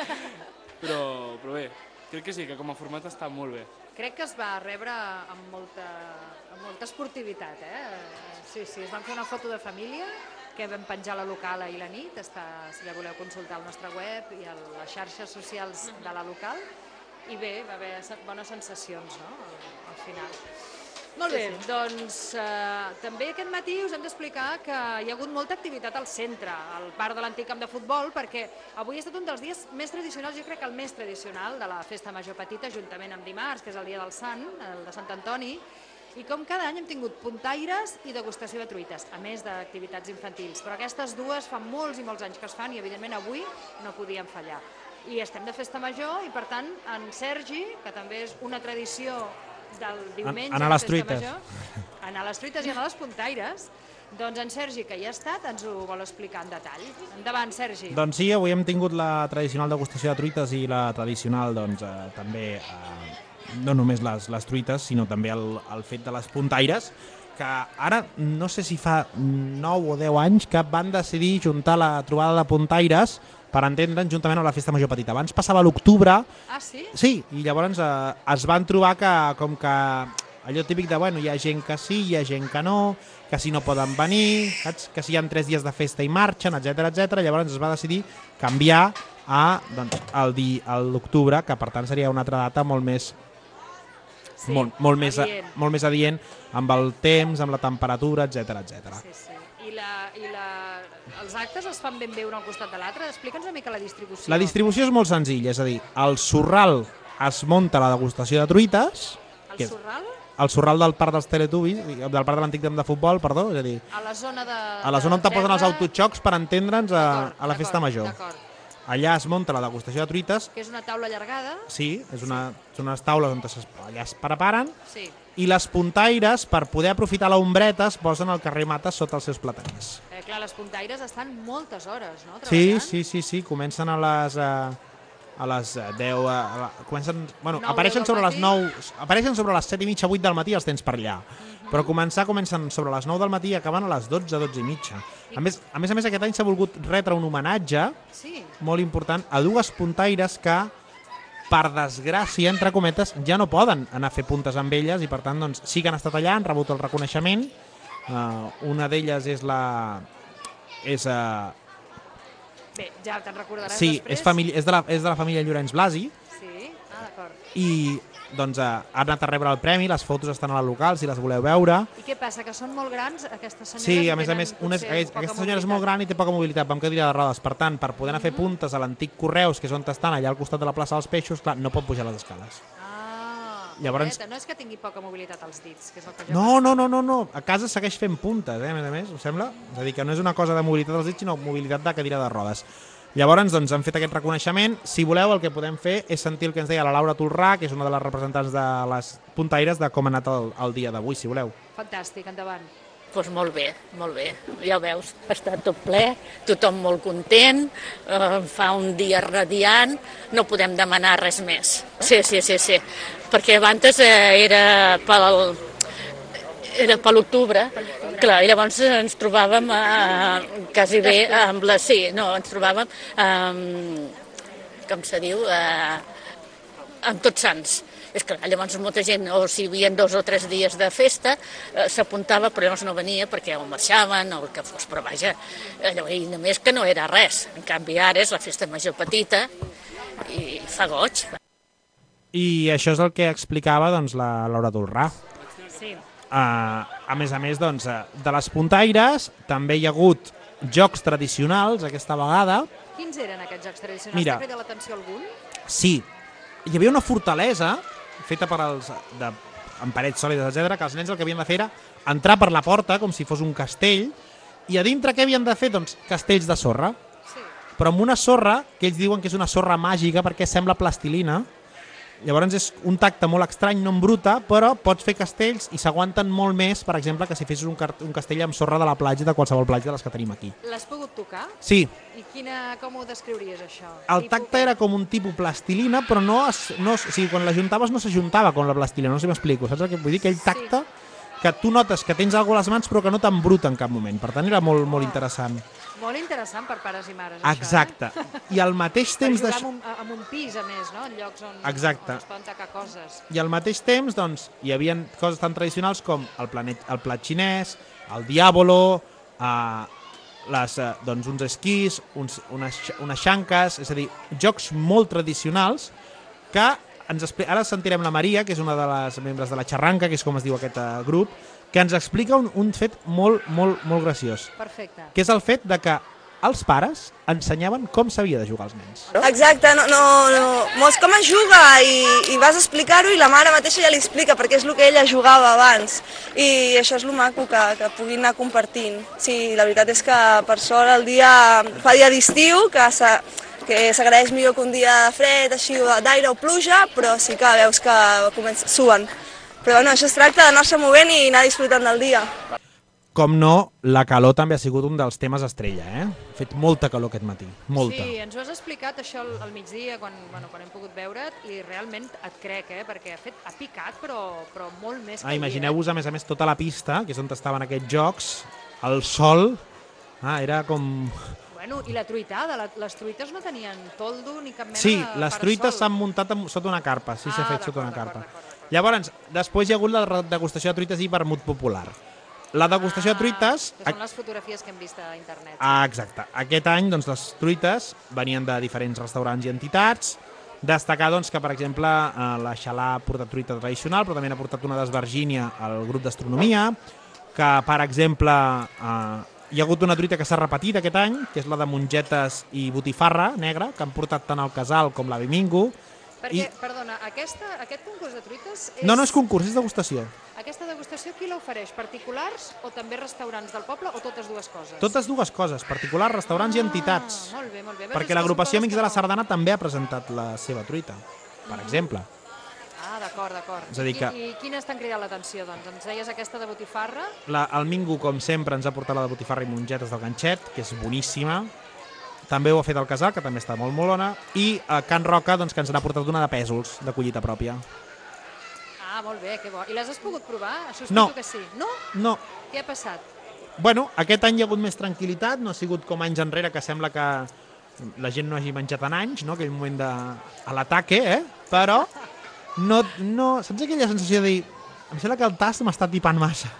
S4: Però bé, crec que sí, que com a format està molt bé.
S3: Crec que es va rebre amb molta esportivitat, Sí, es van fer una foto de família que vam penjar a la local ahir la nit, si la voleu consultar al nostre web i a les xarxes socials de la local, i bé, va haver bones sensacions, no?, al final. Molt bé, doncs també aquest matí us hem d'explicar que hi ha hagut molta activitat al centre, al parc de l'antic camp de futbol, perquè avui ha estat un dels dies més tradicionals, jo crec que el més tradicional de la Festa Major Petita, juntament amb dimarts, que és el dia del Sant, el de Sant Antoni, i com cada any hem tingut puntaires i degustació de truites, a més d'activitats infantils. Però aquestes dues fa molts i molts anys que es fan i evidentment avui no podíem fallar. I estem de Festa Major i per tant en Sergi, que també és una tradició del diumenge,
S2: Anar a les
S3: Festa
S2: truites.
S3: Major, anar a les truites i anar a les puntaires. Doncs en Sergi, que hi ha estat, ens ho vol explicar en detall. Endavant, Sergi.
S2: Doncs sí, avui hem tingut la tradicional degustació de truites i la tradicional, doncs, també, no només les truites, sinó també el fet de les puntaires, que ara no sé si fa 9 o 10 anys que van decidir juntar la trobada de puntaires per entendre'n juntament amb la festa major petita. Abans passava l'octubre.
S3: Ah, sí?
S2: Sí, i llavors es van trobar que com que allò típic de, bueno, hi ha gent que sí, hi ha gent que no, que si no poden venir, saps? Que si hi ha 3 dies de festa i marxen, etc. Llavors es va decidir canviar a l'octubre, que per tant seria una altra data molt més molt més adient amb el temps, amb la temperatura, etc.
S3: Sí, sí. I els actes es fan ben bé un al costat de l'altre? Explica'ns una mica la distribució.
S2: La distribució és molt senzilla, és a dir, al Sorral es munta la degustació de truites.
S3: El Sorral?
S2: El Sorral del Parc dels Teletubbies, del Parc de l'Antic Camp de Futbol, perdó, és a dir...
S3: A la zona
S2: on te posen els autoxocs per entendre'ns a la festa major.
S3: D'acord.
S2: Allà es munta la degustació de truites.
S3: Que és una taula allargada.
S2: Sí, són unes taules on allà es preparen.
S3: Sí.
S2: I les puntaires, per poder aprofitar l'ombreta, es posen al carrer Mates sota els seus plataners.
S3: Clar, les puntaires estan moltes hores, no?
S2: Sí, comencen a les 10, comencen, bueno, apareixen sobre les 9, apareixen sobre les 7 i mitja, 8 del matí, els tens per allà. Però comencen sobre les 9 del matí i acaben a les 12, 12 i mitja. A més, aquest any s'ha volgut retre un homenatge molt important a dues puntaires que, per desgràcia, entre cometes, ja no poden anar a fer puntes amb elles i, per tant, doncs, sí que han estat allà, han rebut el reconeixement. Una d'elles és
S3: Bé, ja te'n recordaràs
S2: sí,
S3: després.
S2: és de la família Llorenç Blasi.
S3: Sí, d'acord.
S2: I doncs ha anat a rebre el premi, les fotos estan a la local si les voleu veure.
S3: I què passa, que són molt grans aquestes senyores?
S2: Sí, a més, aquesta senyora és molt gran i té poca mobilitat, va amb cadira de rodes. Per tant, per poder anar a fer puntes a l'antic Correus, que és on estan, allà al costat de la plaça dels Peixos, clar, no pot pujar les escales.
S3: Llavors... No és que tingui poca mobilitat als dits, que és el que jo
S2: No, a casa segueix fent puntes, a més, em sembla. És a dir, que no és una cosa de mobilitat als dits, sinó mobilitat de cadira de rodes. Llavors, doncs, han fet aquest reconeixement. Si voleu, el que podem fer és sentir el que ens deia la Laura Tolrà, que és una de les representants de les puntaires, de com ha anat el dia d'avui, si voleu.
S3: Fantàstic, endavant.
S7: Doncs molt bé, ja ho veus, està tot ple, tothom molt content, fa un dia radiant, no podem demanar res més. Sí, perquè abans era per l'octubre, clar, i llavors ens trobàvem quasi bé amb la... Sí, no, ens trobàvem, com se diu, amb Tots Sants. És clar, llavors molta gent, o si hi havia 2 o 3 dies de festa, s'apuntava, però llavors no venia perquè o marxaven o el que fos, però vaja, i només que no era res. En canvi, ara és la festa major petita i fa goig.
S2: I això és el que explicava doncs, la Laura Tolrà.
S3: Sí.
S2: A més, doncs, de les puntaires també hi ha hagut jocs tradicionals aquesta vegada.
S3: Quins eren aquests jocs tradicionals?
S2: Mira,
S3: t'ha cridat l'atenció algun?
S2: Sí, hi havia una fortalesa feta amb parets sòlides, etc., que els nens el que havien de fer era entrar per la porta com si fos un castell, i a dintre què havien de fer? Doncs castells de sorra.
S3: Sí.
S2: Però amb una sorra, que ells diuen que és una sorra màgica perquè sembla plastilina. Llavors és un tacte molt estrany, no embruta, però pots fer castells i s'aguanten molt més, per exemple, que si fessis un castell amb sorra de la platja, de qualsevol platja de les que tenim aquí.
S3: L'has pogut tocar?
S2: Sí.
S3: I com ho descriuries, això?
S2: El tacte era com un tipus plastilina, però o sigui, quan l'ajuntaves no s'ajuntava com la plastilina, no sé si m'explico. Saps el que vull dir? Aquell tacte que tu notes que tens alguna a les mans però que no t'embruta en cap moment. Per tant, era molt, molt interessant.
S3: Molt interessant per pares i mares,
S2: exacte.
S3: Això,
S2: I al mateix temps...
S3: Per jugar amb un pis, a més, no? En llocs on es poden tacar coses.
S2: I al mateix temps, doncs, hi havia coses tan tradicionals com el plat xinès, el diàbolo, doncs, uns esquís, unes xanques, és a dir, jocs molt tradicionals que ara sentirem la Maria, que és una de les membres de la Xarranca, que és com es diu aquest grup, que ens explica un fet molt, molt, molt graciós.
S3: Perfecte.
S2: Que és el fet de que els pares ensenyaven com s'havia de jugar als nens.
S8: Exacte, mos com es juga i vas explicar-ho i la mare mateixa ja li explica perquè és el que ella jugava abans i això és el maco que puguin anar compartint. Sí, la veritat és que per sort el dia fa dia d'estiu que s'agraeix millor que un dia de fred, així d'aire o pluja, però sí que veus que suen Però bueno, això es tracta d'anar-se movent i anar disfrutant del dia.
S2: Com no, la calor també ha sigut un dels temes estrella, eh? Ha fet molta calor aquest matí, molta.
S3: Sí, ens ho has explicat això al migdia quan hem pogut veure't i realment et crec, perquè ha picat però molt més que ahir.
S2: Imagineu-vos a més tota la pista, que és on estaven aquests jocs, el sol, era com...
S3: Bueno, i la truitada, les truites no tenien toldo ni cap mena de
S2: Sí,
S3: parasol.
S2: les truites s'han muntat sota una carpa, s'ha fet sota una carpa. Llavors, després hi ha hagut la degustació de truites i vermut popular. La degustació de truites...
S3: Que són les fotografies que hem vist a internet.
S2: Exacte. Aquest any, doncs, les truites venien de diferents restaurants i entitats. Destacar, doncs, que, per exemple, la Xalà ha portat truita tradicional, però també n'ha portat una d'esvergínia al grup d'astronomia, que, per exemple, hi ha hagut una truita que s'ha repetit aquest any, que és la de mongetes i botifarra negra, que han portat tant el Casal com la Bimingo.
S3: Perquè, perdona, aquest concurs de truites és...
S2: No és concurs, és degustació.
S3: Aquesta degustació qui l'ofereix? Particulars o també restaurants del poble o totes dues coses?
S2: Totes dues coses, particulars, restaurants i entitats.
S3: Molt bé, molt bé.
S2: Perquè l'agrupació Amics de la Sardana també ha presentat la seva truita, per exemple.
S3: D'acord.
S2: És a dir que...
S3: I quines t'han cridat l'atenció, doncs? Ens deies aquesta de botifarra?
S2: El Mingo, com sempre, ens ha portat la de botifarra i mongetes del ganxet, que és boníssima. També ho ha fet el Casal, que també està molt molona. I a Can Roca, doncs, que ens n'ha portat una de pèsols, de collita pròpia.
S3: Molt bé, que bo. I les has pogut provar?
S2: No.
S3: Que sí. No?
S2: No.
S3: Què ha passat?
S2: Bueno, aquest any hi ha hagut més tranquil·litat, no ha sigut com anys enrere, que sembla que la gent no hagi menjat en anys, no? Aquell moment a l'ataque, però no, saps aquella sensació de dir, em sembla que el tast m'està tipant massa.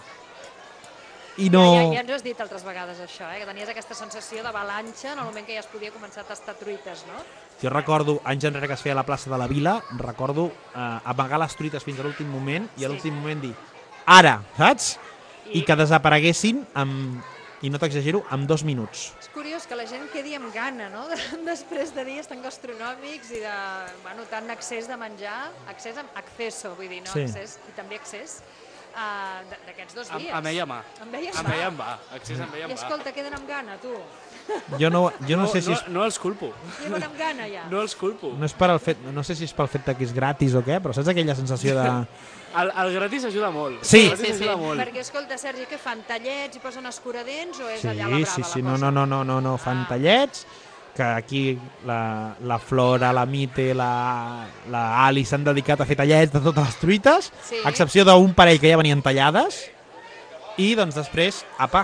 S2: I no...
S3: Ja ens ho has dit altres vegades, això, que tenies aquesta sensació d'avalanxa en el moment que ja es podia començar a tastar truites, no?
S2: Jo recordo, anys enrere que es feia a la plaça de la Vila, recordo amagar les truites fins a l'últim moment i a l'últim moment dir, ara, saps? I que desapareguessin, i no t'exagero, en 2 minuts.
S3: És curiós que la gent quedi amb gana, no? Després de dies tan gastronòmics i de, tant accés de menjar, accés amb acceso, vull dir, no accés, i també accés, d'aquests 2 dies.
S4: Amb ella mà.
S3: Amb ella
S4: va. Accés amb ella
S3: I escolta, queden amb gana, tu.
S2: Jo no sé si és...
S4: No els culpo.
S3: Queden amb gana, ja.
S4: No els culpo.
S2: No és per el fet, no sé si és pel fet que és gratis o què, però saps aquella sensació de...
S4: El gratis ajuda molt.
S2: Sí.
S3: Perquè, escolta, Sergi, què fan? Tallets i posen escuradents o és allà la brava,
S2: Sí,
S3: la cosa?
S2: no, fan tallets, que aquí la Flora, la Mite, la Ali s'han dedicat a fer tallets de totes les truites, a excepció d'un parell que ja venien tallades, i doncs després, apa.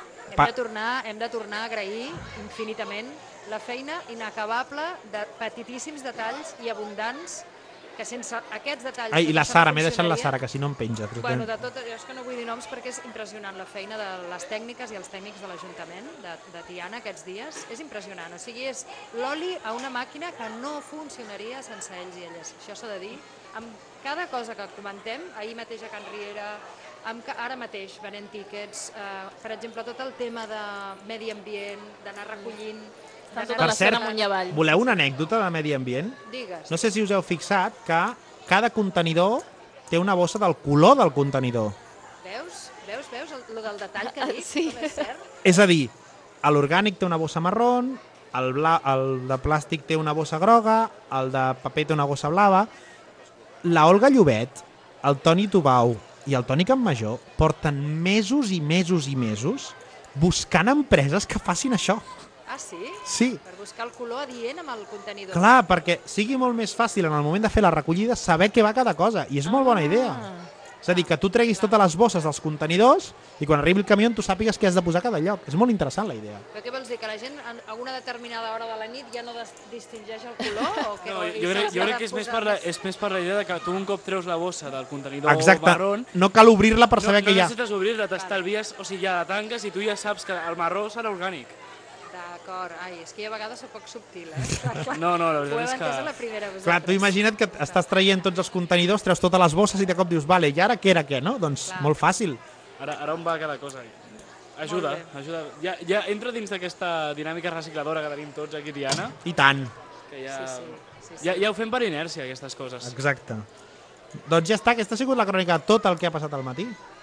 S3: Hem de tornar a agrair infinitament la feina inacabable de petitíssims detalls i abundants que sense aquests detalls...
S2: I la Sara, m'he deixat la Sara, que si no em penja.
S3: Bueno, de tot, jo és que no vull dir noms perquè és impressionant la feina de les tècniques i els tècnics de l'Ajuntament de Tiana aquests dies. És impressionant, o sigui, és l'oli a una màquina que no funcionaria sense ells i elles. Això s'ha de dir. Amb cada cosa que comentem, ahir mateix a Can Riera, ara mateix venent tíquets, per exemple, tot el tema de medi ambient, d'anar recollint...
S1: Tota la cert,
S2: voleu una anècdota de medi ambient?
S3: Digues.
S2: No sé si us heu fixat que cada contenidor té una bossa del color del contenidor.
S3: Veus el del detall que dic?
S1: Sí.
S3: Com és cert?
S2: És a dir, l'orgànic té una bossa marrón, el de plàstic té una bossa groga, el de paper té una bossa blava. La Olga Llobet, el Toni Tubau i el Toni Campmajor porten mesos i mesos i mesos buscant empreses que facin això.
S3: Ah, sí?
S2: Sí.
S3: Per buscar el color adient amb el contenidor.
S2: Clar, perquè sigui molt més fàcil en el moment de fer la recollida saber què va cada cosa, i és molt bona idea. És a dir, que tu treguis totes les bosses dels contenidors i quan arribi el camió tu sàpigues què has de posar a cada lloc. És molt interessant la idea.
S3: Però què vols dir, que la gent a una determinada hora de la nit ja no distingeix el color? O que
S4: no, jo crec que és més per la idea que tu un cop treus la bossa del contenidor marrón...
S2: No cal obrir-la per saber què hi ha.
S4: No necessites obrir-la, t'estalvies, o sigui, ja la tanques i tu ja saps que el marró serà orgànic.
S3: D'acord, és que jo a vegades soc poc subtil,
S4: No, la veritat és que...
S3: Ho heu entès a la primera vosaltres.
S2: Clar, tu imagina't que estàs traient tots els contenidors, treus totes les bosses i de cop dius, vale, i ara què era què, no? Doncs molt fàcil.
S4: Ara on va cada cosa? Ajuda. Ja entra dins d'aquesta dinàmica recicladora que tenim tots aquí a Tiana.
S2: I tant.
S4: Que ja ho fem per inèrcia, aquestes coses.
S2: Exacte. Doncs ja està, aquesta ha sigut la crònica de tot el que ha passat al matí.